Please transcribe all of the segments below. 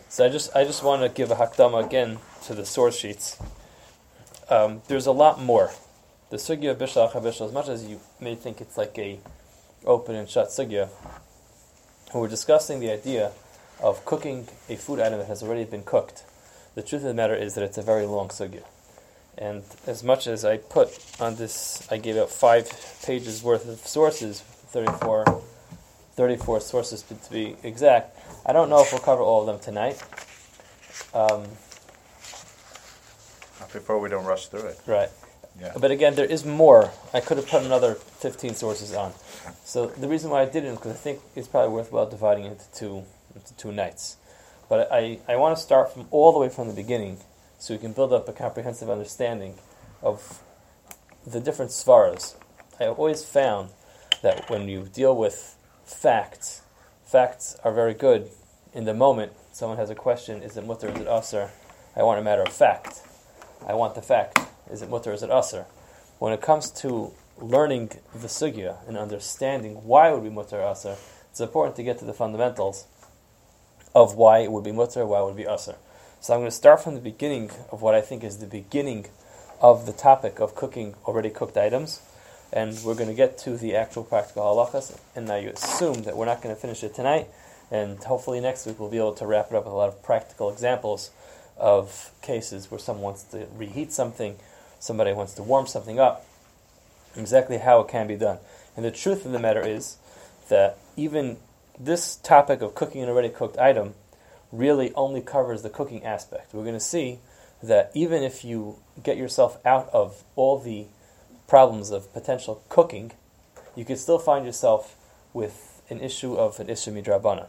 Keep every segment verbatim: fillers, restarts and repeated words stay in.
So I just I just want to give a hakdama again to the source sheets. Um, there's a lot more. The sugya of bishul achar bishul, as much as you may think it's like a open and shut sugya, we're discussing the idea of cooking a food item that has already been cooked. The truth of the matter is that it's a very long sugya. And as much as I put on this, I gave out five pages worth of sources, thirty-four, thirty-four sources to, to be exact. I don't know if we'll cover all of them tonight. Um, I prefer we don't rush through it. Right. Yeah. But again, there is more. I could have put another fifteen sources on. So the reason why I didn't, because I think it's probably worthwhile dividing it into two, into two nights. But I, I want to start from all the way from the beginning, so we can build up a comprehensive understanding of the different svaras. I have always found that when you deal with facts, facts are very good in the moment. Someone has a question, is it mutter, is it asr? I want a matter of fact. I want the fact, is it mutter, is it asr? When it comes to learning the sugya and understanding why it would be mutter or asr, it's important to get to the fundamentals of why it would be mutter, why it would be asr. So I'm going to start from the beginning of what I think is the beginning of the topic of cooking already cooked items, and we're going to get to the actual practical halachas, and I assume that we're not going to finish it tonight, and hopefully next week we'll be able to wrap it up with a lot of practical examples of cases where someone wants to reheat something, somebody wants to warm something up, exactly how it can be done. And the truth of the matter is that even this topic of cooking an already cooked item really only covers the cooking aspect. We're going to see that even if you get yourself out of all the problems of potential cooking, you could still find yourself with an issue of an issue midrabana.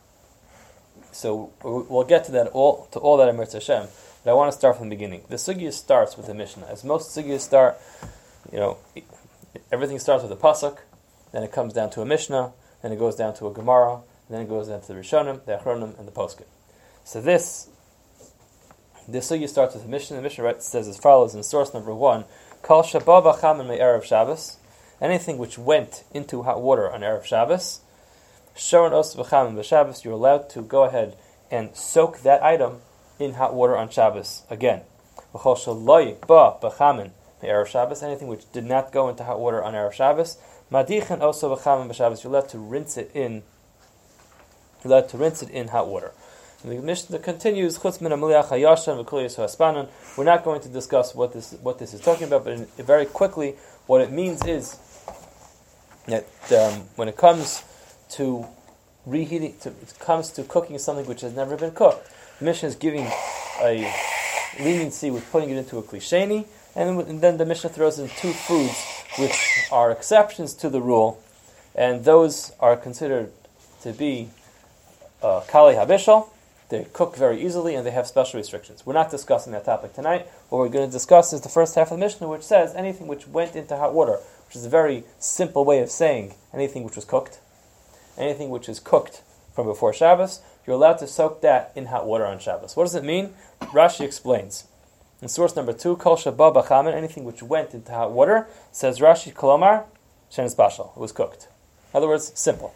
So we'll get to that all to all that in Mirz Hashem, but I want to start from the beginning. The sugya starts with the Mishnah. As most sugyas start, you know, everything starts with a pasuk, then it comes down to a Mishnah, then it goes down to a Gemara, and then it goes down to the Rishonim, the Achronim, and the Poskim. So this, this sugya starts with the Mishnah. The Mishnah right, says as follows in source number one: Kol shabba b'chamin me'erev Shabbos, anything which went into hot water on Erev Shabbos, Shoron os v'chamin b'Shabbos, you're allowed to go ahead and soak that item in hot water on Shabbos again. V'chol shaloi ba b'chamin me'erev Shabbos, anything which did not go into hot water on Erev Shabbos, madichan oso v'chamin b'Shabbos, you're allowed to rinse it in. You're allowed to rinse it in hot water. And the Mishnah continues, Chutz min hamiliach hayashan v'kol yisro haspanan. We're not going to discuss what this what this is talking about, but in, very quickly, what it means is that um, when it comes to reheating, to, it comes to cooking something which has never been cooked, the Mishnah is giving a leniency with putting it into a klisheni, and then, and then the Mishnah throws in two foods which are exceptions to the rule, and those are considered to be uh, kali habishal. They cook very easily, and they have special restrictions. We're not discussing that topic tonight. What we're going to discuss is the first half of the Mishnah, which says anything which went into hot water, which is a very simple way of saying anything which was cooked, anything which is cooked from before Shabbos, you're allowed to soak that in hot water on Shabbos. What does it mean? Rashi explains. In source number two, Kol shabba b'chamin, anything which went into hot water, says Rashi, Kolomar, shenis bashal, it was cooked. In other words, simple.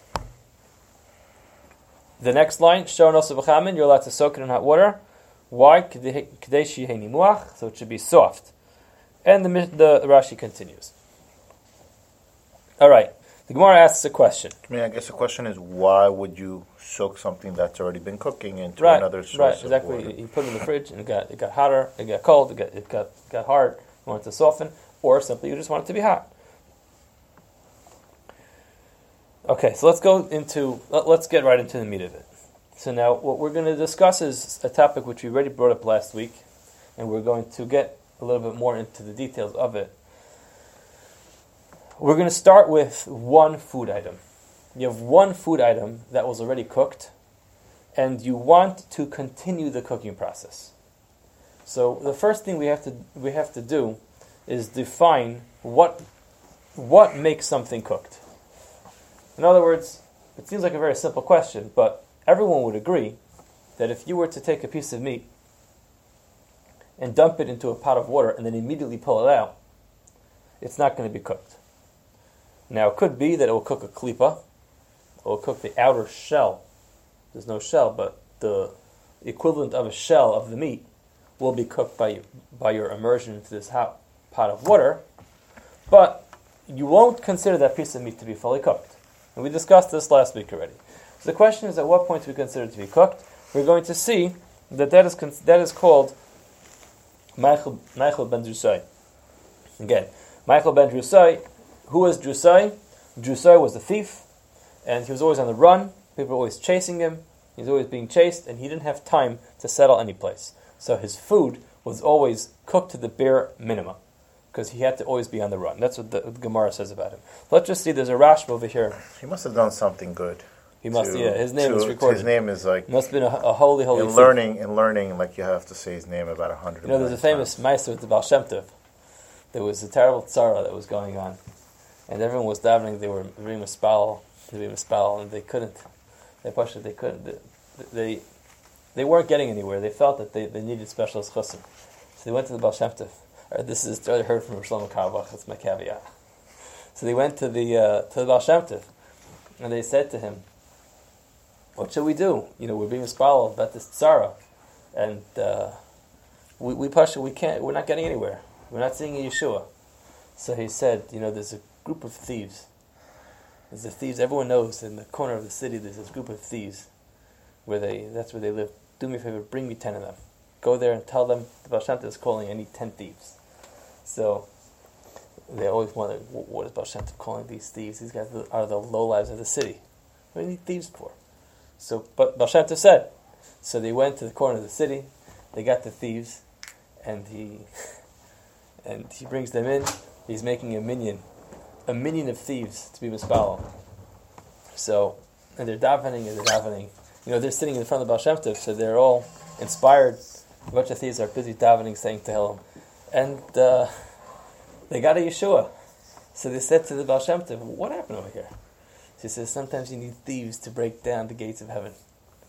The next line, Shoron oso v'chamin, you're allowed to soak it in hot water. Why? K'dei sheyeh nimuach, so it should be soft. And the, the Rashi continues. All right. The Gemara asks a question. I mean, I guess the question is, why would you soak something that's already been cooking into right, another source right, of exactly. water? You put it in the fridge, and it got it got hotter, it got cold, it got it got got hard. You want it to soften, or simply you just want it to be hot. Okay, so let's go into let, let's get right into the meat of it. So now, what we're going to discuss is a topic which we already brought up last week, and we're going to get a little bit more into the details of it. We're going to start with one food item. You have one food item that was already cooked, and you want to continue the cooking process. So the first thing we have to we have to do is define what what makes something cooked. In other words, it seems like a very simple question, but everyone would agree that if you were to take a piece of meat and dump it into a pot of water and then immediately pull it out, it's not going to be cooked. Now, it could be that it will cook a klipa, it will cook the outer shell. There's no shell, but the the equivalent of a shell of the meat, will be cooked by by your immersion into this hot pot of water, but you won't consider that piece of meat to be fully cooked. And we discussed this last week already. So the question is, at what point do we consider it to be cooked? We're going to see that that is con- that is called Michael ben Drusai. Again, Michael ben Drusai. Who was Drusai? Drusai was a thief, and he was always on the run. People were always chasing him. He was always being chased, and he didn't have time to settle any place. So his food was always cooked to the bare minimum, because he had to always be on the run. That's what the, the Gemara says about him. Let's just see, there's a Rashba over here. He must have done something good. He must, to, yeah. His name to, is recorded. His name is like... Must have been a, a holy, holy in thief. learning, in learning, like you have to say his name about a hundred. You know, there's a famous Meister with the Baal Shem Tov. There was a terrible tzara that was going on, and everyone was davening. They were being mispal, they were mispal, and they couldn't. They pushed it. They couldn't. They, they they weren't getting anywhere. They felt that they, they needed specialist chassim. So they went to the Baal Shem Tov. Or this is I heard from Shlomo Carlebach. That's my caveat. So they went to the uh, to the Baal Shem Tov, and they said to him, "What should we do? You know, we're being mispal about this tzara, and uh, we we push it. We can't. We're not getting anywhere. We're not seeing a Yeshua." So he said, "You know, there's a group of thieves. There's the thieves. Everyone knows in the corner of the city. There's this group of thieves, where they that's where they live. Do me a favor, bring me ten of them. Go there and tell them the Baal Shem Tov is calling. I need ten thieves." So they always wonder, what is Baal Shem Tov calling these thieves? These guys are the lowlives of the city. What do you need thieves for? So, but Baal Shem Tov said. So they went to the corner of the city. They got the thieves, and he and he brings them in. He's making a minion, a minion of thieves to be mispalel. So, and they're davening and they're davening. You know, they're sitting in front of the Baal Shem Tov, so they're all inspired. A bunch of thieves are busy davening, saying Tehillim. And uh, they got a Yeshua. So they said to the Baal Shem Tov, "What happened over here?" She says, "Sometimes you need thieves to break down the gates of heaven."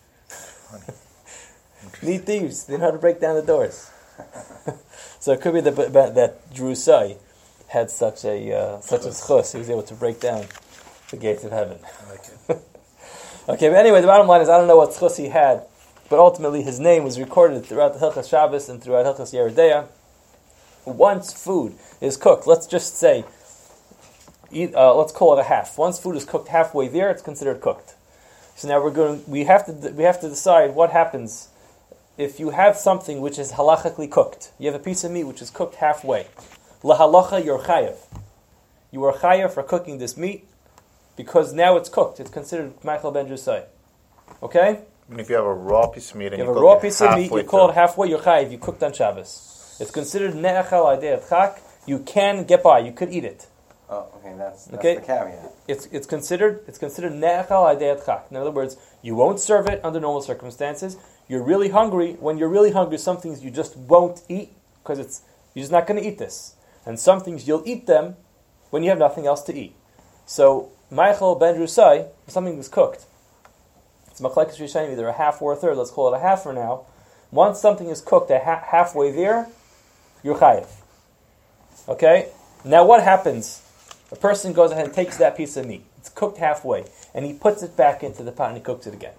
Need thieves. They know how to break down the doors. So it could be that, that Drusai had such a uh, such a schus. He was able to break down the gates of heaven. I like it. Okay, but anyway, the bottom line is I don't know what schus he had, but ultimately his name was recorded throughout the Hilchas Shabbos and throughout Hilchas Yeridea. Once food is cooked, let's just say, eat, uh, let's call it a half. Once food is cooked halfway there, it's considered cooked. So now we're going. We have to. We have to decide what happens if you have something which is halachically cooked. You have a piece of meat which is cooked halfway. Lahalacha, you're chayav. You are chayav for cooking this meat because now it's cooked. It's considered Michael ben Drusai. Okay? And if you have a raw piece of meat and you you, have a cook raw it piece of meat, you call through. it halfway. You're chayav. You cooked on Shabbos. It's considered ne'achal adei chak. You can get by. You could eat it. Oh, okay, that's, that's Okay. the caveat. It's it's considered it's considered ne'achal adei chak. In other words, you won't serve it under normal circumstances. You're really hungry. When you're really hungry, some things you just won't eat because it's you're just not going to eat this. And some things you'll eat them when you have nothing else to eat. So Michael ben Drusai, something was cooked. It's machlekes rishonim, either a half or a third. Let's call it a half for now. Once something is cooked a ha- halfway there, you're chayiv. Okay? Now what happens? A person goes ahead and takes that piece of meat. It's cooked halfway. And he puts it back into the pot and he cooks it again.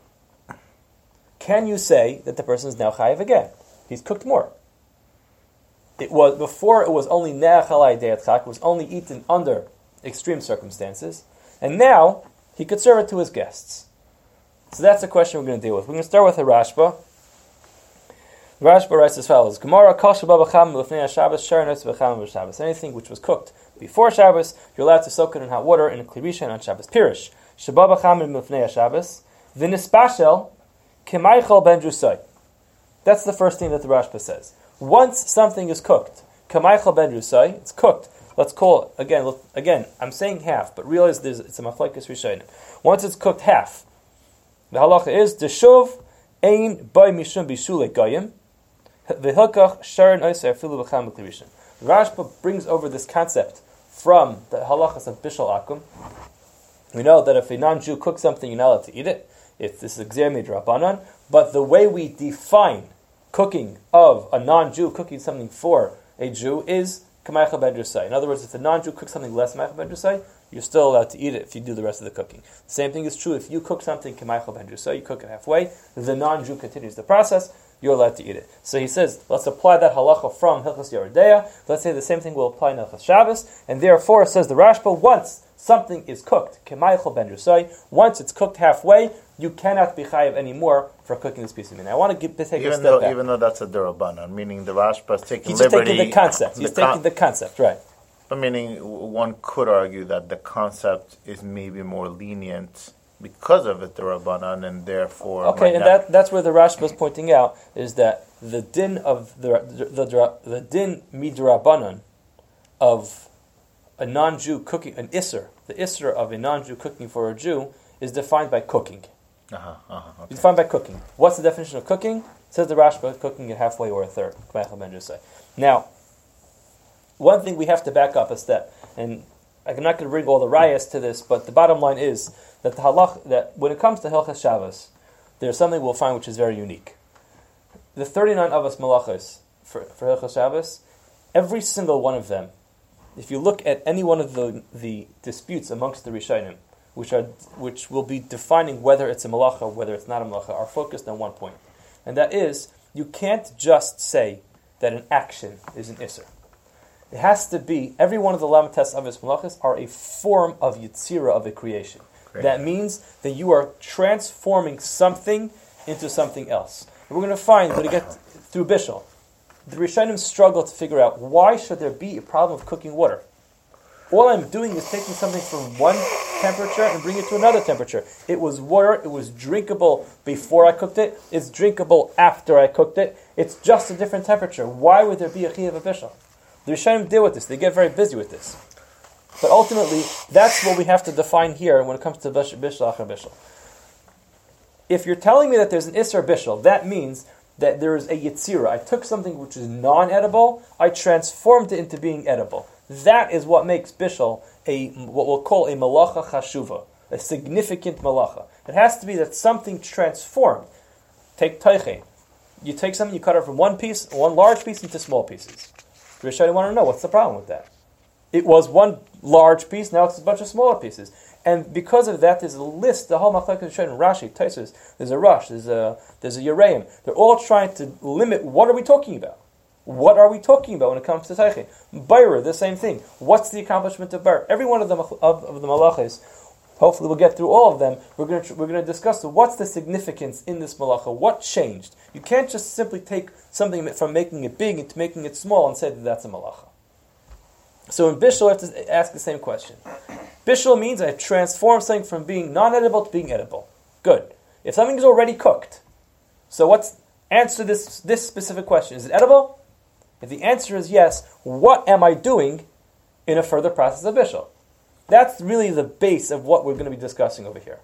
Can you say that the person is now chayiv again? He's cooked more. It was before it was only ne'achalai de'at chak. It was only eaten under extreme circumstances. And now he could serve it to his guests. So that's the question we're going to deal with. We're going to start with a Rashba. Rashba writes as follows: Gemara kol shababacham l'fnei Shabbos sharenos v'cham v'Shabbos. Anything which was cooked before Shabbos, you're allowed to soak it in hot water in a klirisha on Shabbos. Pirish shababacham l'fnei Shabbos v'nispashel k'maychal ben Drusai. That's the first thing that the Rashba says. Once something is cooked, k'maychal ben Drusai, it's cooked. Let's call it again. Look, again, I'm saying half, but realize there's it's a machlekes rishonim. Once it's cooked half, the halacha is deshuv ein by mishum bishulei goyim. Rashba brings over this concept from the halachas of Bishul Akum. We know that if a non-Jew cooks something, you're not allowed to eat it. If this is Gzer Midrabanan, but the way we define cooking of a non-Jew cooking something for a Jew is Kamaycha ben Drusai. In other words, if the non-Jew cooks something less than Kamaycha ben Drusai, you're still allowed to eat it if you do the rest of the cooking. The same thing is true if you cook something, K'maychel ben Drusai, you cook it halfway, the non-Jew continues the process, you're allowed to eat it. So he says, let's apply that halacha from Hilchos Yeridea. Let's say the same thing will apply in Hilchos Shabbos, and therefore, says the Rashba, once something is cooked, K'maychel ben Drusai, once it's cooked halfway, you cannot be chayiv anymore for cooking this piece of meat. Now, I want to give, take even a step though, back. Even though that's a durabanan, meaning the Rashba is taking He's liberty. just taking the concept. He's the taking con- the concept, right. But meaning, one could argue that the concept is maybe more lenient because of it, the Rabbanan, and therefore... Okay, and that, that's where the Rashba is pointing out, is that the din of the the, the, the din midrabanan of a non-Jew cooking, an isser, the isser of a non-Jew cooking for a Jew, is defined by cooking. Uh-huh, uh-huh, okay. It's defined by cooking. What's the definition of cooking? Says the Rashba, cooking it halfway or a third. Now, one thing we have to back up a step, and I'm not going to bring all the rayas to this, but the bottom line is that the halach, that when it comes to Hilchos Shabbos, there's something we'll find which is very unique. The thirty-nine Avos Malachos for, for Hilchos Shabbos, every single one of them, if you look at any one of the, the disputes amongst the Rishonim, which are which will be defining whether it's a malacha or whether it's not a malacha, are focused on one point. And that is, you can't just say that an action is an isser. It has to be, every one of the Lamates Avos Malachos are a form of Yitzira, of a creation. Great. That means that you are transforming something into something else. And we're going to find, when we get through Bishul, the Rishonim struggle to figure out, why should there be a problem of cooking water? All I'm doing is taking something from one temperature and bringing it to another temperature. It was water, it was drinkable before I cooked it, it's drinkable after I cooked it, it's just a different temperature. Why would there be a Chiyuv of Bishul? The Rishonim deal with this, they get very busy with this. But ultimately, that's what we have to define here when it comes to Bishul, Achar Bishul. If you're telling me that there's an Isser Bishul, that means that there is a Yitzira. I took something which is non-edible, I transformed it into being edible. That is what makes Bishul a, what we'll call a Malacha Chashuva, a significant Malacha. It has to be that something transformed. Take Teiche. You take something, you cut it from one piece, one large piece, into small pieces. The Rishonim want to know, what's the problem with that? It was one large piece, now it's a bunch of smaller pieces. And because of that, there's a list, the whole Machlekes Rishonim, Rashi, Tosfos, there's a Rush, there's a there's a Yereim. They're all trying to limit, what are we talking about? What are we talking about when it comes to Teiche? Bayra, the same thing. What's the accomplishment of Bayra? Every one of the, of, of the Malachas, hopefully we'll get through all of them, we're going to, we're going to discuss what's the significance in this Malacha, what changed. You can't just simply take something from making it big into making it small and say that that's a Malacha. So in Bishul, I have to ask the same question. Bishul means I transform something from being non-edible to being edible. Good. If something is already cooked, so what's answer this this specific question? Is it edible? If the answer is yes, what am I doing in a further process of Bishul? That's really the base of what we're going to be discussing over here.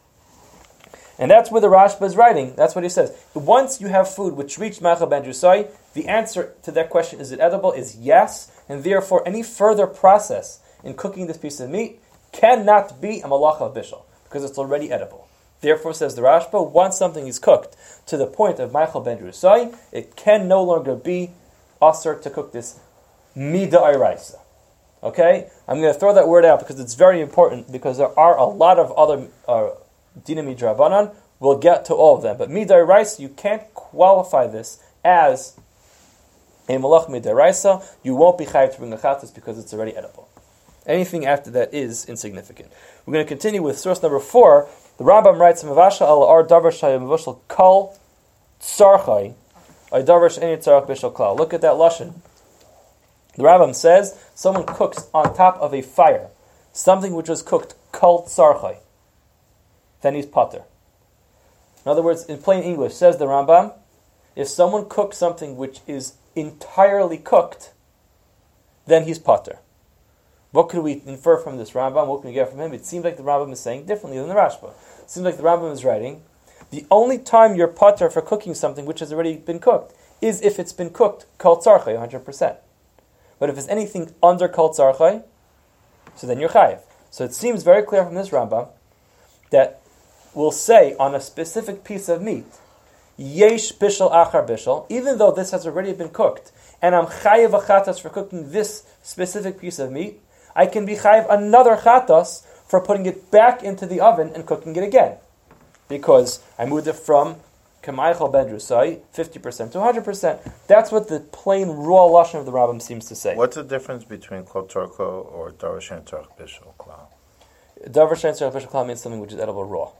And that's where the Rashba is writing. That's what he says. Once you have food which reached Ma'achal ben Drusai, the answer to that question, is it edible, is yes, and therefore any further process in cooking this piece of meat cannot be a malacha of bishul, because it's already edible. Therefore, says the Rashba, once something is cooked to the point of Ma'achal ben Drusai, it can no longer be asur to cook this mida'iraisa. Okay? I'm going to throw that word out because it's very important, because there are a lot of other uh, dinam midrabanan. We'll get to all of them. But mida'iraisa, you can't qualify this as a malach mida'iraisa. You won't be chayav to bring a chatas because it's already edible. Anything after that is insignificant. We're going to continue with source number four. The Rambam writes, "Mavasha al ar davar shayim mavashal kol tzarchai, ay davar she'eni tzarach bishal klal." Look at that lashon. The Rambam says someone cooks on top of a fire something which was cooked kol tzarchai, then he's pater. In other words, in plain English, says the Rambam, if someone cooks something which is entirely cooked, then he's pater. What could we infer from this Rambam? What can we get from him? It seems like the Rambam is saying differently than the Rashba. It seems like the Rambam is writing, the only time you're pater for cooking something which has already been cooked is if it's been cooked kol tzarchai, one hundred percent. But if it's anything under kol tzarchai, so then you're chayiv. So it seems very clear from this Rambam that we'll say on a specific piece of meat, yesh bishul achar bishul, even though this has already been cooked, and I'm chayiv achatas for cooking this specific piece of meat, I can be chayiv another chatas for putting it back into the oven and cooking it again. Because I moved it from Kamaychal Ben Drusai, fifty percent to one hundred percent. That's what the plain raw lashon of the Rambam seems to say. What's the difference between Kol Torko or Darash and Torch Bishul Klal? Darash and Torch Bishul Klal means something which is edible raw.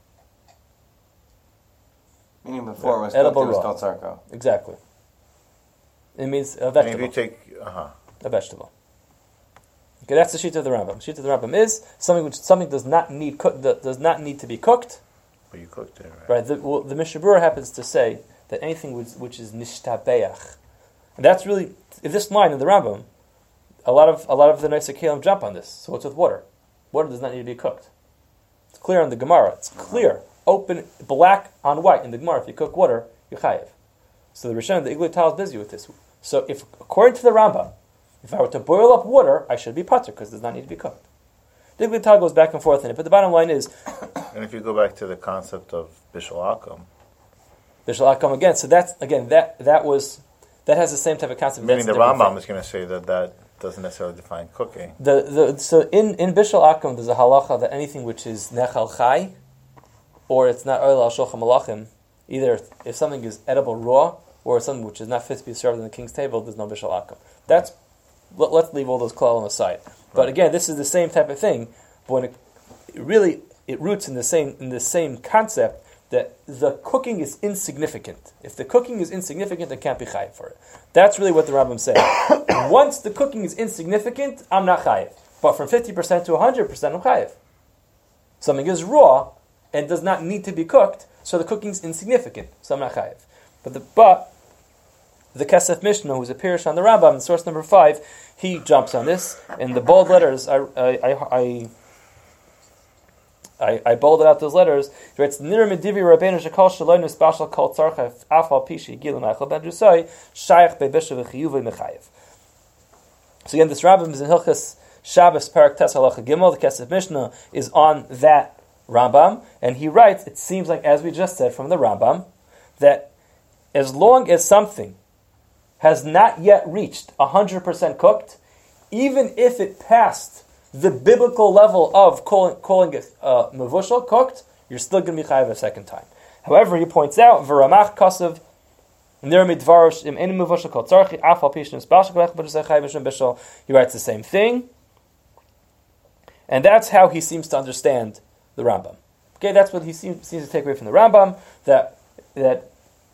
Meaning before it was edible cooked, it was raw. called sarko. Exactly. It means a And vegetable. if you take, uh-huh. A vegetable. Okay, that's the sheet of the Rambam. Sheet of the Rambam is something which something does not need cook, that does not need to be cooked. But you cooked it, right? Right. The, well, the Mishnah Berurah happens to say that anything which, which is nishtabeach, and that's really in this line in the Rambam. A lot of a lot of the Noisei Kalim jump on this. So it's with water. Water does not need to be cooked. It's clear in the Gemara. It's clear, open, black on white in the Gemara. If you cook water, you're chayiv. So the Rishon, the Iglei Tal is busy with this. So if, according to the Rambam, if I were to boil up water, I should be patur because it does not need to be cooked. The Iglei Tal goes back and forth in it, but the bottom line is, And if you go back to the concept of Bishul Akum, Bishul Akum again. So that's again that that was that has the same type of concept. meaning That's the a different Rambam thing. is going to say that that doesn't necessarily define cooking. The, the, so in, in Bishul Akum, there's a halacha that anything which is nechal chai, or it's not oil al shulchan malachim, either if something is edible raw, or something which is not fit to be served on the king's table, there's no Bishul Akum. That's, let, let's leave all those klalim aside. But Right. again, this is the same type of thing, but when it, it really, it roots in the same in the same concept that the cooking is insignificant. If the cooking is insignificant, I can't be chayiv for it. That's really what the Rambam saying. Once the cooking is insignificant, I'm not chayiv. But from fifty percent to one hundred percent, I'm chayiv. Something is raw and does not need to be cooked, so the cooking is insignificant, so I'm not chayiv. But the but the Kesef Mishnah, who's a Pirish on the Rambam, source number five, he jumps on this. In the bold letters, I I I, I, I bolded out those letters. He writes, "Nir medivi Rabbeinu shekol shaloi nispashal kol tzarcha afal pishi gilu ma'achal ben drusai shayach be'bisha v'chiyuvei mechayev." So again, this Rambam is in Hilchas Shabbos Parak Tes Halacha Gimel. The Kesef Mishnah is on that Rambam, and he writes, it seems like, as we just said from the Rambam, that as long as something has not yet reached one hundred percent cooked, even if it passed the biblical level of calling, calling it uh, mevushal, cooked, you're still going to be chayav a second time. However, he points out, v'ramach kasav nir midvarosh im enu mevushal kol tzarchi afal pishnu spashal k'lech b'dusay chayav mishum bishal. He writes the same thing, and that's how he seems to understand the Rambam. Okay, that's what he seems, seems to take away from the Rambam, that that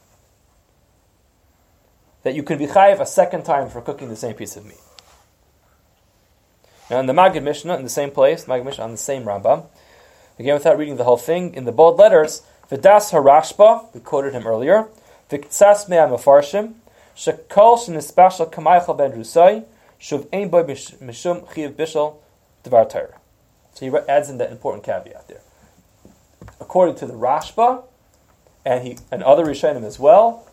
that you can be chayav a second time for cooking the same piece of meat. Now in the Maggid Mishnah, in the same place, Maggid Mishnah on the same Rambam, again without reading the whole thing, in the bold letters, V'das harashba, we quoted him earlier, V'ktsas mea mefarshim, Shekol shenispashal kamaychal ben drusai, Shuv ein boy mishum chiv bishal devar Torah. So he adds in that important caveat there. According to the Rashba, and he and other Rishonim as well,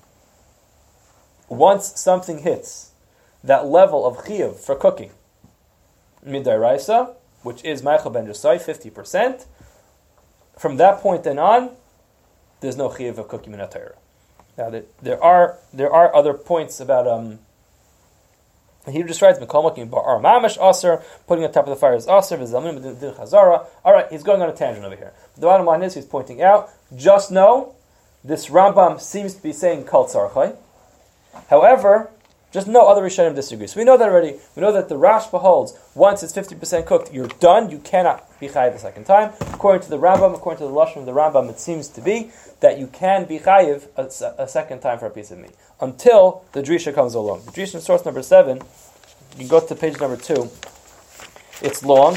once something hits that level of chiyuv for cooking, midairaisa, which is ma'achal ben drusai, fifty percent, from that point then on, there's no chiyuv of cooking min haTorah. Now there, there are there are other points about um. He just writes Mikol Makim Bar Mamish Aser, putting on top of the fire is Aser, V'Zalmim Din Chazara. All right, he's going on a tangent over here. The bottom line is he's pointing out, just know this Rambam seems to be saying Kol Tzarchai. However, just no other Rishonim disagree. So we know that already. We know that the Rashba holds once it's fifty percent cooked, you're done. You cannot be chayiv the second time. According to the Rambam, according to the lashon of the Rambam, it seems to be that you can be chayiv a, a second time for a piece of meat until the drisha comes along. The drisha in source number seven. You can go to page number two. It's long,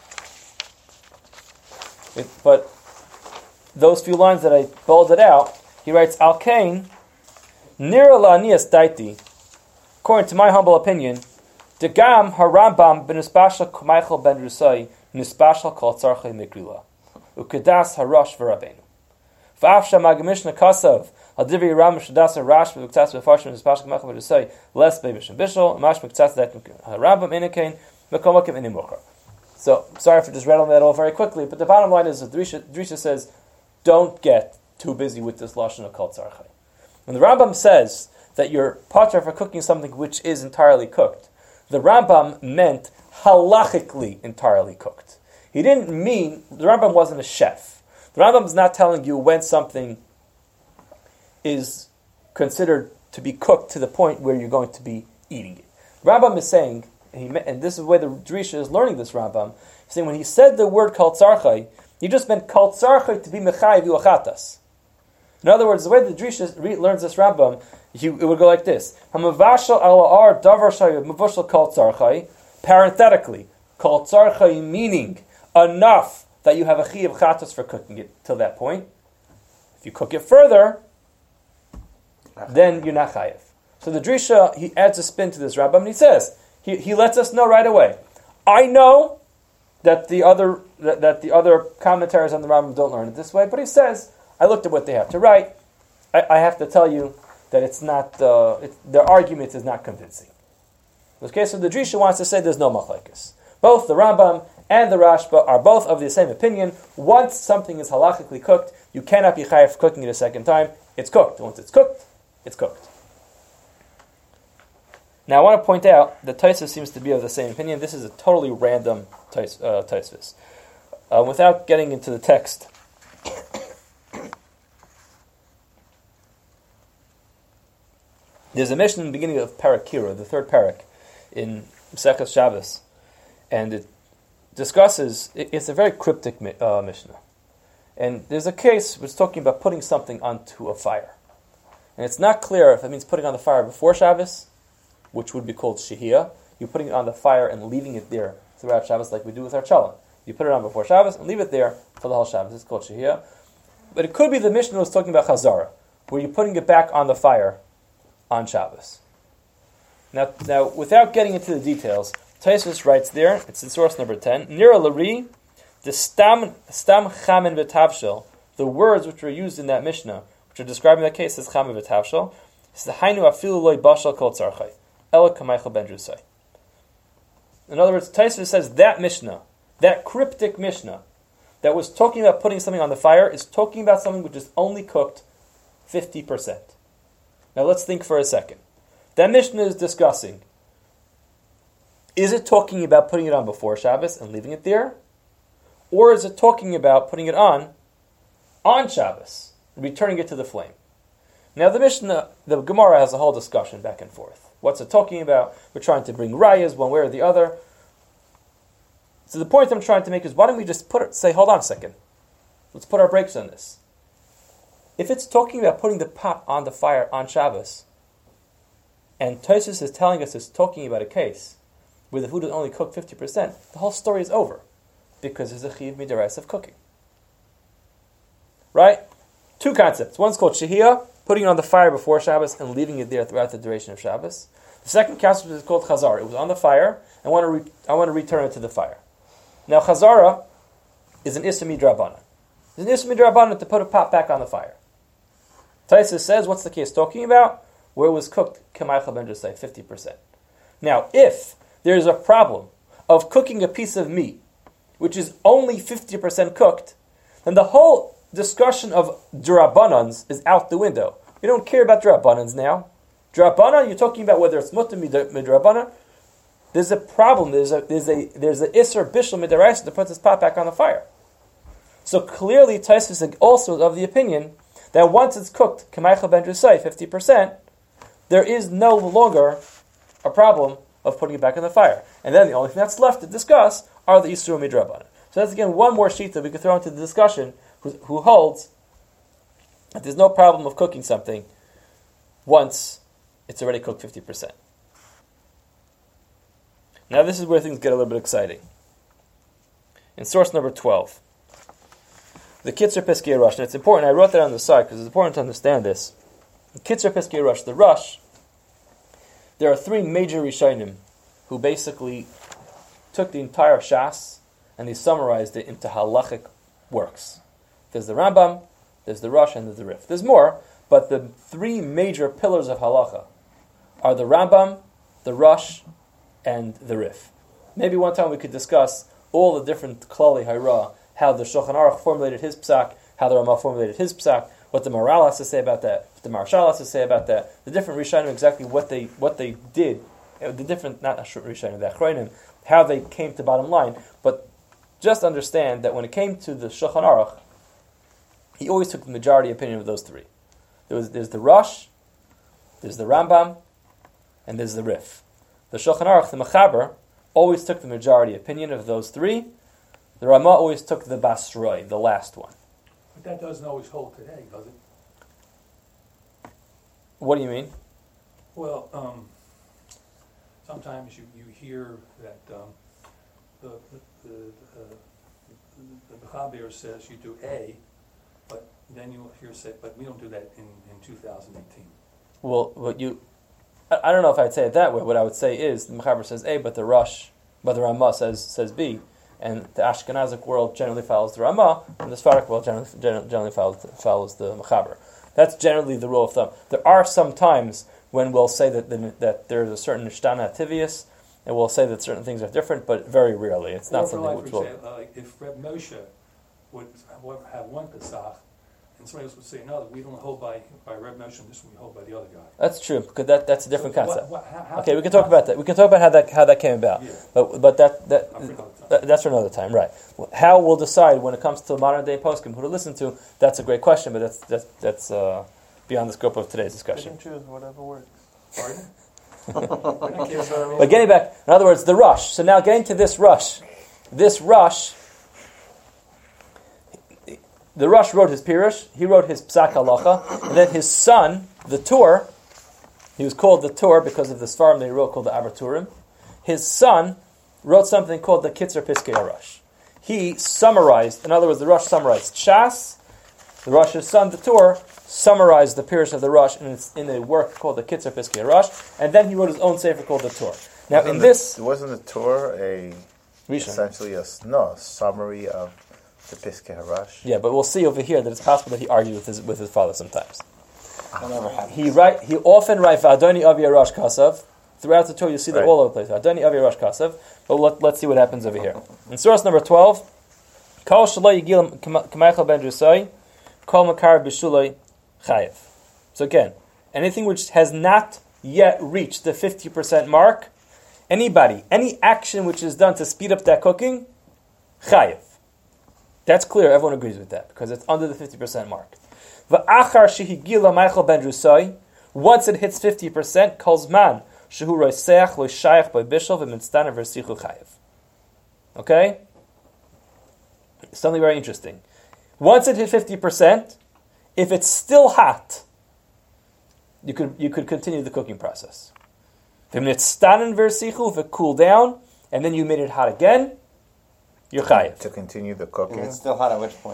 it, but those few lines that I bolded out, he writes, Al Kain, Nira la'anias daiti, according to my humble opinion, Degam harambam b'nispashal kumaychal ben rusai, nispashal kol tzarchei mikrila, ukedas harash v'rabbeinu. V'afsha magamishna kasav, al divri ram shadas harash v'uktas v'farshim nispashal kumaychal ben rusai, less beibishim bishul, mash muktas that harambam inikain, mekomakim inimuchar. So, sorry for just rattling that all very quickly, but the bottom line is that Drisha, Drisha says, don't get too busy with this lashon of kol tzarchei. When the Rambam says that you're patur for cooking something which is entirely cooked, the Rambam meant halachically entirely cooked. He didn't mean, the Rambam wasn't a chef. The Rambam is not telling you when something is considered to be cooked to the point where you're going to be eating it. Rambam is saying, he, and this is the way the Drisha is learning this Rambam, he's saying when he said the word kol tzarchai, he just meant kol tzarchai to be mechayiv yu achatas. In other words, the way the Drisha re- learns this Rambam, he, it would go like this: Hamavashal ala ar davar shayu mavashal kol tzarchai. Parenthetically, kol tzarchai meaning enough that you have a chiyav chatas for cooking it till that point. If you cook it further, then you're not chayiv. So the Drisha, he adds a spin to this Rambam, and he says, he, he lets us know right away. I know that the other that, that the other commentaries on the Rambam don't learn it this way, but he says, I looked at what they have to write. I, I have to tell you that it's not uh, it, their argument is not convincing. In this case, so the Drisha wants to say there's no machlekes. Both the Rambam and the Rashba are both of the same opinion. Once something is halachically cooked, you cannot be chayav for cooking it a second time. It's cooked. Once it's cooked, it's cooked. Now, I want to point out that Tosfos seems to be of the same opinion. This is a totally random Tosfos. Uh, without getting into the text, there's a Mishnah in the beginning of Parak Kira, the third parak, in Maseches Shabbos, and it discusses, it, it's a very cryptic uh, Mishnah. And there's a case which is talking about putting something onto a fire. And it's not clear if it means putting it on the fire before Shabbos, which would be called shehiyah. You're putting it on the fire and leaving it there throughout Shabbos like we do with our challah. You put it on before Shabbos and leave it there for the whole Shabbos. It's called shehiyah. But it could be the Mishnah was talking about chazara, where you're putting it back on the fire on Shabbos. Now, now without getting into the details, Tosfos writes there, it's in source number ten, Nira Lari, the stam stam chamin v'tavshel, the words which were used in that Mishnah, which are describing that case as chamin v'tavshel, is the hainu afilu loy bashal kol tzarchai. In other words, Tosfos says that Mishnah, that cryptic Mishnah, that was talking about putting something on the fire, is talking about something which is only cooked fifty percent. Now let's think for a second. That Mishnah is discussing, is it talking about putting it on before Shabbos and leaving it there? Or is it talking about putting it on on Shabbos and returning it to the flame? Now the Mishnah, the Gemara has a whole discussion back and forth. What's it talking about? We're trying to bring rayas one way or the other. So the point I'm trying to make is, why don't we just put it, say, hold on a second. Let's put our brakes on this. If it's talking about putting the pot on the fire on Shabbos, and Tosfos is telling us it's talking about a case where the food is only cooked fifty percent, the whole story is over, because there's a chiyuv midarais of cooking. Right? Two concepts. One's called shehiyah, putting it on the fire before Shabbos and leaving it there throughout the duration of Shabbos. The second concept is called chazara. It was on the fire, and I want to re- I want to return it to the fire. Now, chazara is an issa midrabanan. It's an issa midrabanan to put a pot back on the fire. Tosfos says, what's the case talking about? Where it was cooked, k'maycha ben jusay, fifty percent. Now, if there's a problem of cooking a piece of meat which is only fifty percent cooked, then the whole discussion of drabanans is out the window. You don't care about drabanans now. Drabanan, you're talking about whether it's mutter midrabanan. There's a problem. There's a there's a there's a isser bishul midaraisa to put this pot back on the fire. So clearly, Tosfos also is of the opinion that once it's cooked, k'maycha ben jusay, fifty percent, there is no longer a problem of putting it back in the fire. And then the only thing that's left to discuss are the isur midrabanan. So that's again one more sheet that we could throw into the discussion, who, who holds that there's no problem of cooking something once it's already cooked fifty percent. Now this is where things get a little bit exciting. In source number twelve, the Kitzur Piskei Rush, and it's important, I wrote that on the side because it's important to understand this. The Kitzur Piskei Rush, the Rush, there are three major Rishonim who basically took the entire Shas and they summarized it into halachic works. There's the Rambam, there's the Rush, and there's the Rif. There's more, but the three major pillars of halacha are the Rambam, the Rush, and the Rif. Maybe one time we could discuss all the different Klali Hayra, how the Shulchan Aruch formulated his psak, how the Ramah formulated his psak, what the Maral has to say about that, what the Marshal has to say about that, the different Rishonim, exactly what they what they did, the different, not Rishonim, the Achronim, how they came to bottom line, but just understand that when it came to the Shulchan Aruch, he always took the majority opinion of those three. There was, there's the Rosh, there's the Rambam, and there's the Rif. The Shulchan Aruch, the Mechaber, always took the majority opinion of those three. The Ramah always took the Basroi, the last one. But that doesn't always hold today, does it? What do you mean? Well, um, sometimes you, you hear that um, the the, the, uh, the Mechaber says you do A, but then you hear say, but we don't do that in, in two thousand eighteen. Well, what you, I, I don't know if I'd say it that way. What I would say is the Mechaber says A, but the Rosh, but the Ramah says says B, and the Ashkenazic world generally follows the Ramah, and the Sephardic world generally generally follows follows the Mechaber. That's generally the rule of thumb. There are some times when we'll say that the, that there's a certain Nishtana Tivius, and we'll say that certain things are different, but very rarely. It's not Or something like, which for will... example, like if Reb Moshe would have one Pesach, and somebody else would say, no, we don't hold by, by Reb Moshe, and this one we hold by the other guy. That's true, because that, that's a different So concept. what- what- how- Okay, we can talk about that. We can talk about how that how that came about. Yeah. But but that, that, Uh, for another time. that that's for another time, right? How we'll decide when it comes to modern day poskim who to listen to, that's a great question, but that's that's that's uh, beyond the scope of today's You discussion. can choose whatever works. Pardon? I can't- But getting back, in other words, the rush. So now getting to this rush, this rush, the rush wrote his pirush, he wrote his psak halacha, and then his son, the Tur, he was called the Tur because of the svarim that he wrote called the Aberturim. His son wrote something called the Kitzer Piskei HaRush. He summarized, in other words, the Rush summarized Shas, the Rush's son, the Tur, summarized the pirush of the Rush in, in a work called the Kitzer Piskei HaRush, and then he wrote his own sefer called the Tur. Now, Wasn't in the- this, wasn't the tour a Rishon. essentially a s- no a summary of the Piskei HaRush? Yeah, but we'll see over here that it's possible that he argued with his with his father sometimes. That never happened. He write he often writes Adoni Avi Arash Kasav. Throughout the Torah, you see that Right. all over the place. Adoni Avi Arash Kasav. But let, let's see what happens over here. In source number twelve, Kol Shaloi Yigil Kamaychal Ben Drusai, Kol Makar B'Shuloi Chayev. So again, anything which has not yet reached the fifty percent mark, anybody, any action which is done to speed up that cooking, Chayev. That's clear, everyone agrees with that, because it's under the fifty percent mark. V'achar shehigila Michael ben Drusai, once it hits fifty percent, calls man, shehu roiseach lo shayach by bishul v'mitztana v'sichu chayev. Okay? Something very interesting. Once it hit fifty percent, if it's still hot, you could you could continue the cooking process. V'mitztanan v'sichu, if it cooled down, and then you made it hot again, you're chayev. To continue the Is cooking. it still hot at which point?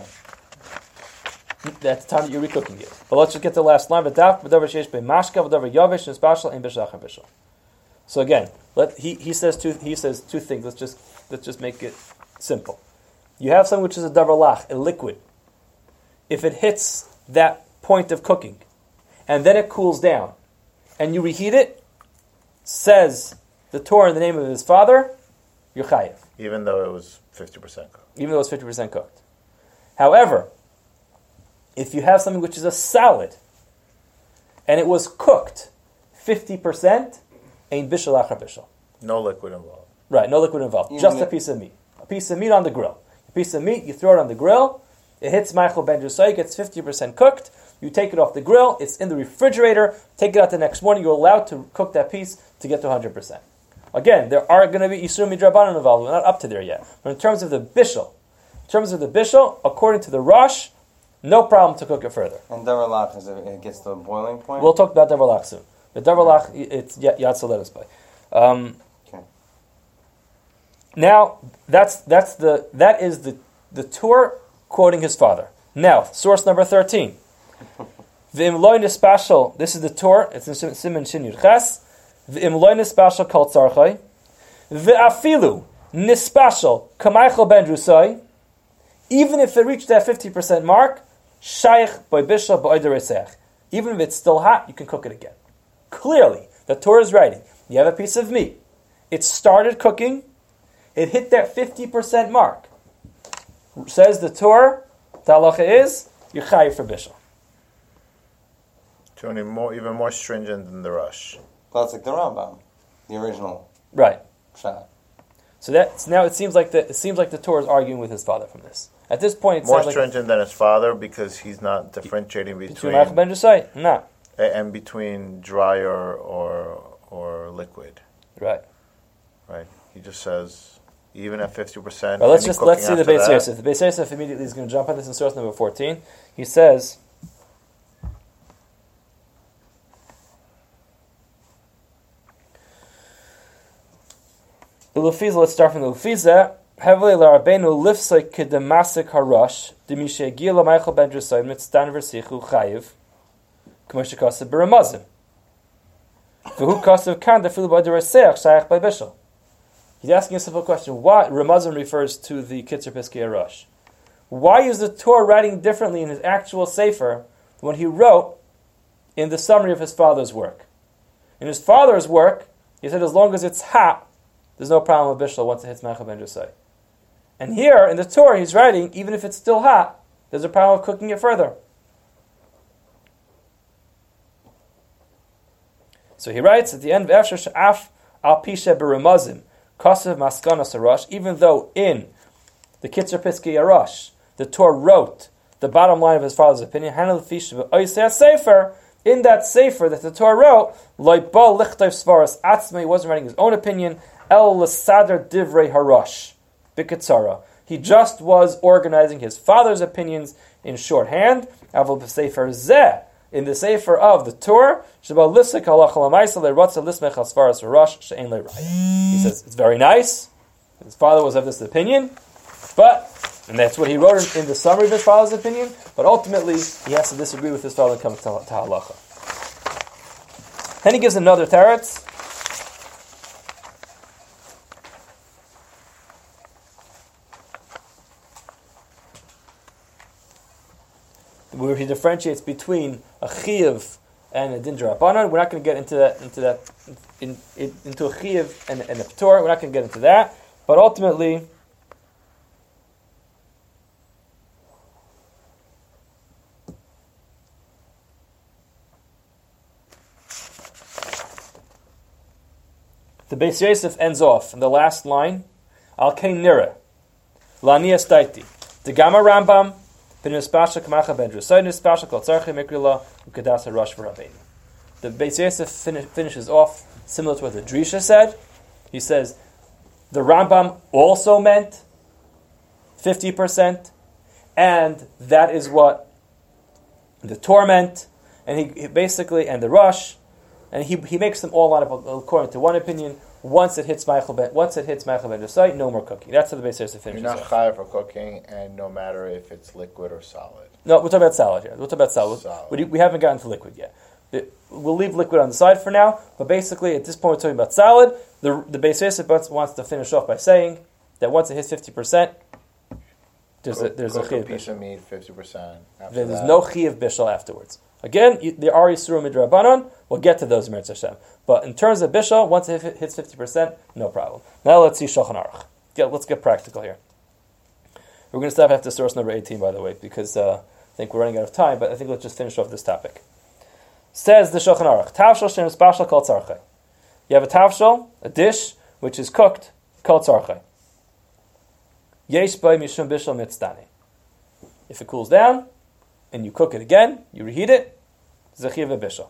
That's the time that you're recooking it. But let's just get to the last line. V'daf v'davar sheish b'mashka v'davar yavish nespashal in bishul achar bishul. So again, let he, he says two he says two things. Let's just let's just make it simple. You have something which is a davar lach, a liquid. If it hits that point of cooking, and then it cools down, and you reheat it, says the Torah in the name of his father, you're chayev, Even though it was fifty percent cooked. even though it's fifty percent cooked. However, if you have something which is a salad, and it was cooked fifty percent, ain't bishul achar bishul. No liquid involved. Right, no liquid involved. Even Just a if- piece of meat. A piece of meat on the grill. A piece of meat, you throw it on the grill, it hits Michael Ben Drusai, gets fifty percent cooked, you take it off the grill, it's in the refrigerator, take it out the next morning, you're allowed to cook that piece to get to one hundred percent. Again, there are going to be Isur Midrabanan involved, we're not up to there yet. But in terms of the bishul, in terms of the bishul, according to the Rosh, no problem to cook it further. And davar lach is it, it gets to the boiling point. We'll talk about davar lach soon. But davar lach, it's yat let by. Um, Okay. Now that's that's the that is the the Tur quoting his father. Now source number thirteen. V'im loy nispashal. This is the Tur. It's in Siman Shin Yud Ches. V'im loy nispashal kol tzarchai. V'afilu nispashal kamaychel ben Drusai. Even if it reached that fifty percent mark, shaykh by bishal by oideresech. Even if it's still hot, you can cook it again. Clearly, the Torah is writing. You have a piece of meat. It started cooking. It hit that fifty percent mark. Says the Torah, the halacha is, you're chayiv for bishul. Tony, more, even more stringent than the rush. Well, it's like the Rambam, the original Right. shot. So that now it seems like the it seems like the Torah is arguing with his father from this. At this point, it More sounds stringent like than his father because he's not differentiating between between, Ma'achal ben Drusai, no, and between dry or or, or liquid. right. Right. He just says even at fifty percent. Well, let's just let's see the Beis Yosef. The Beis Yosef immediately is going to jump on this in source number fourteen. He says. The Lufiza, let's start from the Lufiza. Heavily l'Rabbeinu lifsay kedemasik harash demishe gila Ma'achal ben Drusai mitzdan v'sichu chayiv k'moshe kasev b'ramazim v'hu kasev kan defilu b'adiraseach shayach by bishul. He's asking a simple question. Why Ramazan refers to the Kitzur Piskei Arash? Why is the Torah writing differently in his actual sefer than what he wrote in the summary of his father's work? In his father's work, he said as long as it's hot, there's no problem with bishul once it hits Ma'achal ben Drusai. And here in the Torah, he's writing even if it's still hot, there's a problem of cooking it further. So he writes at the end of Efshar Sha'af al Pisha B'Ramazim Kasev Maskana Sarash, even though in the Kitzur Piskei Arash, the Torah wrote the bottom line of his father's opinion, Hanal Fisha Oisei Sefer, in that Sefer that the Torah wrote, Loiba Lichtayv Svaras Atzmei, he wasn't writing his own opinion, El L'Sadr Divrei Harash, B'Kitzara. He just was organizing his father's opinions in shorthand, Avol B'Sefer Zeh, in the Sefer of the Torah, he says, it's very nice. His father was of this opinion, but, and that's what he wrote in, in the summary of his father's opinion, but ultimately he has to disagree with his father and come to, to halacha. Then he gives another teretz. Where he differentiates between a chiyuv and a din d'Rabbanan. We're not going to get into that, into that, in, in, into a chiyuv and, and a p'tor. We're not going to get into that. But ultimately, the Beis Yosef ends off in the last line. Al kein nira, la'niyas daiti, the Gama Rambam. The Beis Yosef finishes off similar to what the Drisha said. He says the Rambam also meant fifty percent, and that is what the Torah meant, and he, he basically and the Rush, and he he makes them all line up according to one opinion. Once it hits Ma'achal ben, once it hits Ma'achal ben Drusai, no more cooking. That's how the Beis Yosef finishes. You're not chayav for cooking, and no matter if it's liquid or solid. No, we're talking about salad here. We're talking about salad. salad. We, we haven't gotten to liquid yet. It, we'll leave liquid on the side for now, but basically at this point we're talking about salad. The the Beis Yosef wants to finish off by saying that once it hits fifty percent, there's cook, a there's cook a chiyuv a piece of meat fifty percent. There's that. no chiyuv bishul afterwards. Again, you, there are Yisurim Midrabanan. We'll get to those, Meretz Hashem. But in terms of bishul, once it hits fifty percent, no problem. Now let's see Shulchan Aruch. Get, let's get practical here. We're going to stop after source number eighteen, by the way, because uh, I think we're running out of time, but I think let's just finish off this topic. Says the Shulchan Aruch, Tavshel shem spashal kol tzarchei. You have a tavshel, a dish, which is cooked, kol tzarchei. Yesh bei mishum bishul mitzdani. If it cools down, and you cook it again, you reheat it, zechiv bishul.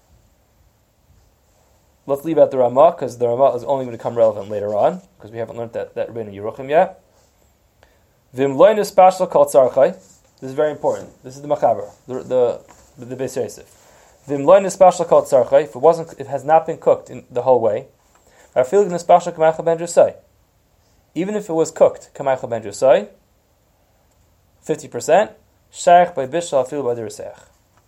Let's leave out the Ramah, because the Ramah is only going to come relevant later on, because we haven't learned that, that Rebbeinu Yeruchim yet. Vim loy nispashal kol tzarchei. This is very important. This is the Machaber, the the, the Beis Yosef. Vim loy nispashal kol tzarchei. If it wasn't, it has not been cooked in the whole way. Afil nispashal k'ma'achal ben Drusai. Even if it was cooked, k'ma'achal ben Drusai, fifty percent. Shaykh by bishul afil by d'reseach.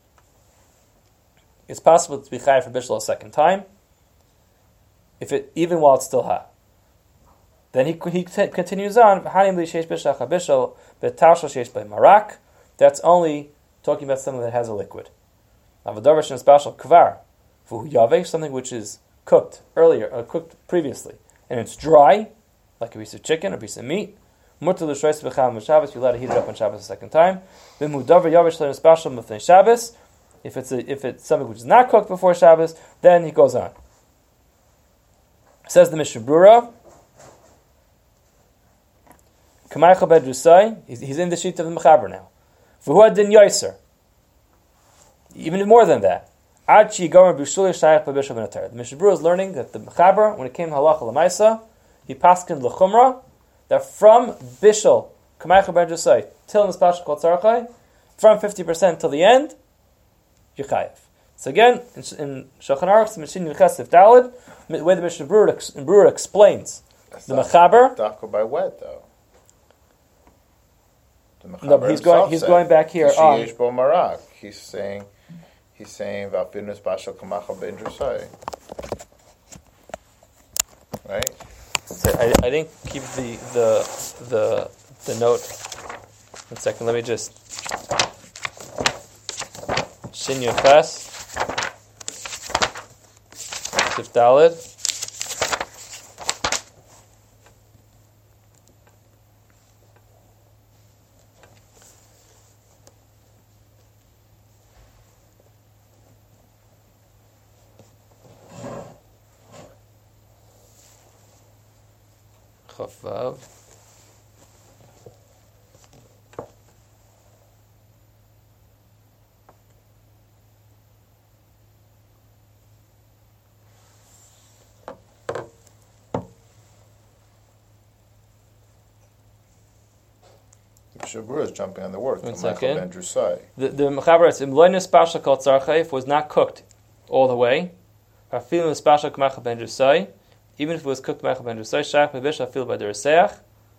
It's possible to be chayav for bishul a second time, if it even while it's still hot. Then he he t- continues on. That's only talking about something that has a liquid. Something which is cooked earlier or cooked previously, and it's dry, like a piece of chicken or a piece of meat. You're allowed to heat it up on Shabbos a second time. If it's a, if it's something which is not cooked before Shabbos, then he goes on. Says the Mishnah Brura, Kamaycha bedrusai. He's, he's in the sheet of the Mechaber now. V'hu din yoiser. Even more than that. Ad she gomer b'shuli shayach b'bishul ben atar. The Mishnah Berurah is learning that the Mechaber, when it came to halacha l'maisa, he paskined l'chumra, that from bishul, Kamaycha bedrusai, till Nispashal Kol Tzarchai, from fifty percent till the end, you chayev. So again, in, in Shulchan Aruch, Mishin Yechesef Daled, the way the Mishnah Berurah, Berurah explains That's the not Mechaber. Dafka by wet though. The No, Mechaber but he's going. himself He's said, going back here. Um, Sheyesh bo marak. He's saying, he's saying v'afinus bashal kamacha ben drusai. Right. so I, I didn't keep the the the the note. One second. Let me just Shin Yefes Sif Daled. Chavav. Mishnah Berurah is jumping on the word. One Kamacha second. ben drusai. The the Mechaber writes, "Im lo nispashal kol tzarchai," if it was not cooked all the way, afilu nispashal k'macha ben drusai, even if it was cooked k'macha ben drusai, shach b'bishul afilu by deraseach.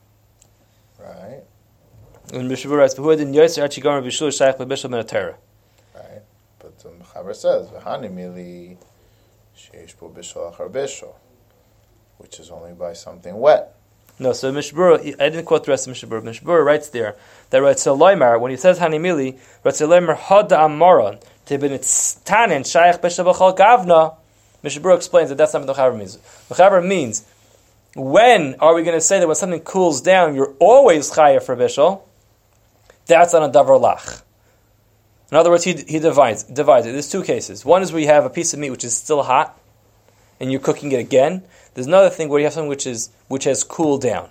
Right. And Mishnah Berurah writes, "V'hu din yoser achi gomer b'shul shach b'bishul ben atera." Right. But the Mechaber says v'hani mili sheyesh bo bishul achar bishul, which is only by something wet. No, so Mishnah Berurah, I didn't quote the rest of Mishnah Berurah. Mishnah Berurah writes there that writes Loimar when he says Hanimili, writes Loimar Hada Amoron Tibinitz Tanin Shayach Bishul B'chol Gavna. Mishnah Berurah explains that that's not what the Mechaber means. The Mechaber means when are we going to say that when something cools down, you're always chayav for bishul? That's on a davar lach. In other words, he he divides divides it. There's two cases. One is where you have a piece of meat which is still hot, and you're cooking it again. There's another thing where you have something which is which has cooled down.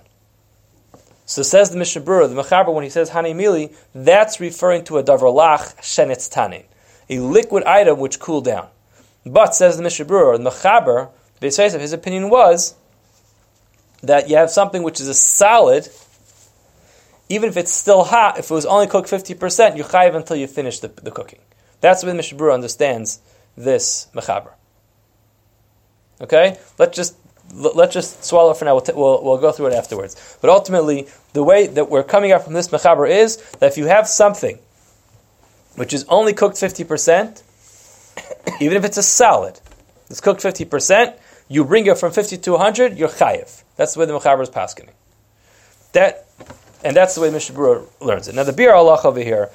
So says the Mishnah Berurah, the Mechaber, when he says Hani Mili, that's referring to a davar lach shenetz tanin, a liquid item which cooled down. But says the Mishnah Berurah, the Mechaber, his opinion was that you have something which is a solid, even if it's still hot, if it was only cooked fifty percent, you chayiv until you finish the, the cooking. That's the way the Mishnah Berurah understands this Mechaber. Okay? Let's just let's just swallow it for now. We'll, t- we'll, we'll go through it afterwards. But ultimately, the way that we're coming up from this Mechaber is that if you have something which is only cooked fifty percent, even if it's a salad, it's cooked fifty percent, you bring it from fifty to one hundred, you're chayiv. That's the way the Mechaber is paskening. That, and that's the way Mishnah Berurah learns it. Now the Bir Halach over here,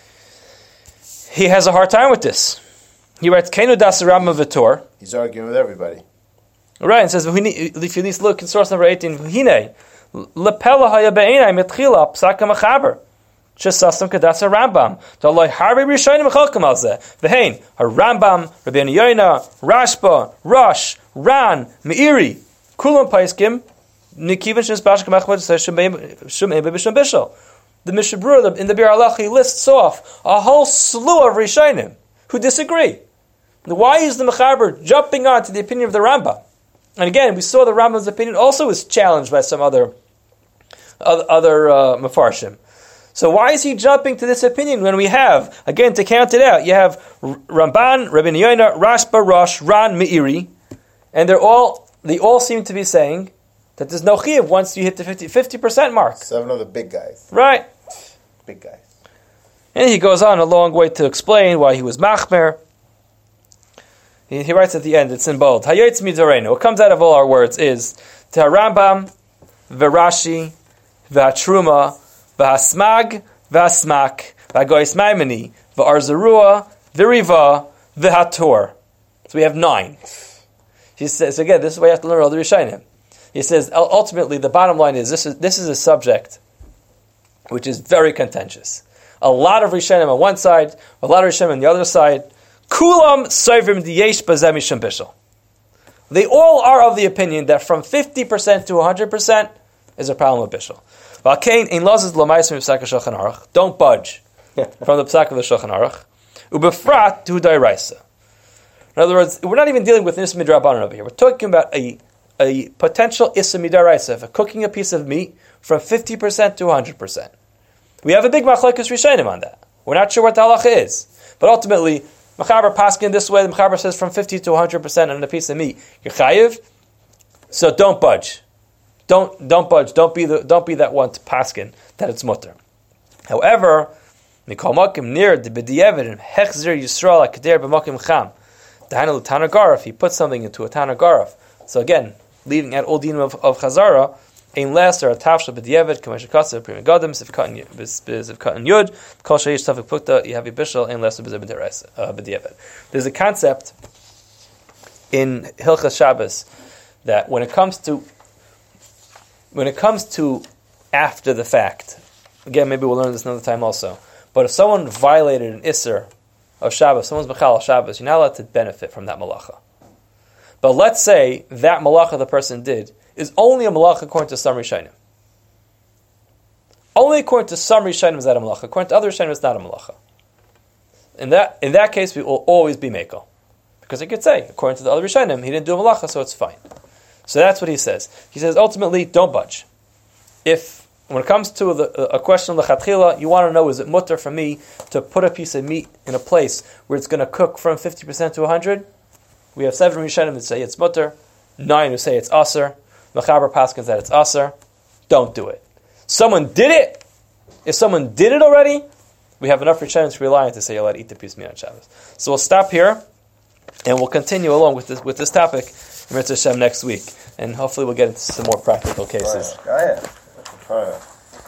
he has a hard time with this. He writes, Kenu das Rambam v'tor. He's arguing with everybody. Right, and says, if you need to look in source number eighteen, Hine, lepela haya be'enai mitchila psaka Mechaber. Shesasam kadas Rambam. Dalai harbi rishonim mechalkim al zeh. V'hein, Rambam, Rabbi Yoina, Rashba, Rosh, Ran, Meiri, Kulam Paiskim, Nikivin Shins Bashka Mechbad Shum Ebe Bishum Bishal. The Mishnah Berurah in the Bir Halach, he lists off a whole slew of Rishonim who disagree. Why is the Mechaber jumping on to the opinion of the Rambam? And again, we saw the Rambam's opinion also was challenged by some other other, other uh, Mefarshim. So why is he jumping to this opinion when we have, again, to count it out, you have Ramban, Rabbi Yoina, Rashba, Rosh, Ran, Meiri, and they're all, they all seem to be saying that there's no chiyuv once you hit the fifty percent mark. Seven of the big guys. Right. Big guys. And he goes on a long way to explain why he was machmer. He, he writes at the end, it's in bold, Hayotz midorenu, what comes out of all our words is, to Rambam, V'Rashi, V'Truma, V'Hasmag, V'Hasmak, V'Goyis Maimoni, V'Arzarua, V'Riva, V'Hator. So we have nine. He says, so again, this is why you have to learn all the Rishonim. He says, ultimately, the bottom line is, this is this is a subject which is very contentious. A lot of Rishonim on one side, a lot of Rishonim on the other side. Kulam Soivrim Diyesh Bazeh Mishum Bishul. They all are of the opinion that from fifty percent to one hundred percent is a problem with Bishul. V'alkein ein lazes l'maisim v'psak ha'Shulchan Aruch. Don't budge from the psak of the Shulchan Aruch. Ubefrat tu dairaisa. In other words, we're not even dealing with an issa midrabanan over here. We're talking about a a potential issa midaraisa for cooking a piece of meat from fifty percent to one hundred percent. We have a big machlokes rishonim on that. We're not sure what the halacha is, but ultimately, Mechaber paskin this way. The Mechaber says from fifty to one hundred percent on a piece of meat, you're chayiv. So don't budge, don't don't budge. Don't be the don't be that one to paskin that it's mutter. However, mikol makim near the b'diavad hechzer yisrael akader b'makim cham. Dahainu l'tana garaf. He puts something into a tana garaf. So again, leaving out all dinim of, of chazara. Ein less or a tafshel b'diavad k'mesha katzer prima gadim if cutting if cutting yud kol sheish tafik pukta you have bishul ein less or b'diavad. There's a concept in Hilchas Shabbos that when it comes to when it comes to after the fact, again maybe we'll learn this another time also. But if someone violated an isser of Shabbos, someone's bechal Shabbos, you're not allowed to benefit from that malacha. But let's say that malacha the person did is only a malacha according to some Rishonim. Only according to some Rishonim is that a malacha. According to other Rishonim, it's not a malacha. In that in that case, we will always be mekel. Because he could say, according to the other Rishonim, he didn't do a malacha, so it's fine. So that's what he says. He says, ultimately, don't budge. If, when it comes to the, a question of l'chatchila, you want to know, is it mutter for me to put a piece of meat in a place where it's going to cook from fifty percent to one hundred? We have seven Rishonim that say it's mutter, nine who say it's aser. Mechaber paskins that it's aser. Don't do it. Someone did it. If someone did it already, we have enough Rishonim to rely on to say you're allowed to eat the piece of meat on Shabbos. So we'll stop here, and we'll continue along with this with this topic in Mitzvah Hashem next week, and hopefully we'll get into some more practical cases. Right.